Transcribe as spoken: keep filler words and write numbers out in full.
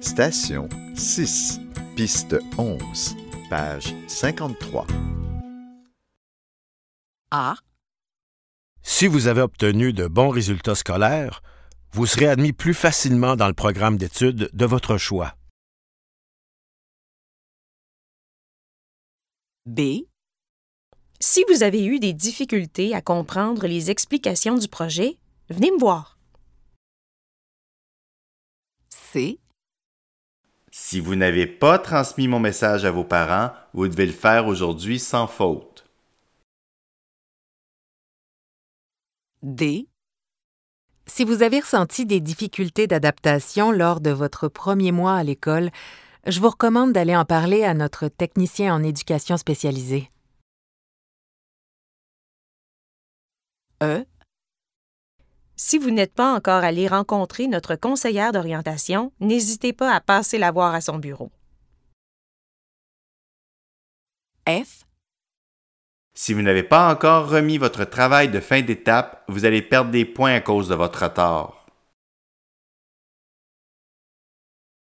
Station six, piste onze, page cinquante-trois. A. Si vous avez obtenu de bons résultats scolaires, vous serez admis plus facilement dans le programme d'études de votre choix. B. Si vous avez eu des difficultés à comprendre les explications du projet, venez me voir. C. Si vous n'avez pas transmis mon message à vos parents, vous devez le faire aujourd'hui sans faute. D. Si vous avez ressenti des difficultés d'adaptation lors de votre premier mois à l'école, je vous recommande d'aller en parler à notre technicien en éducation spécialisée. E. Si vous n'êtes pas encore allé rencontrer notre conseillère d'orientation, n'hésitez pas à passer la voir à son bureau. F. Si vous n'avez pas encore remis votre travail de fin d'étape, vous allez perdre des points à cause de votre retard.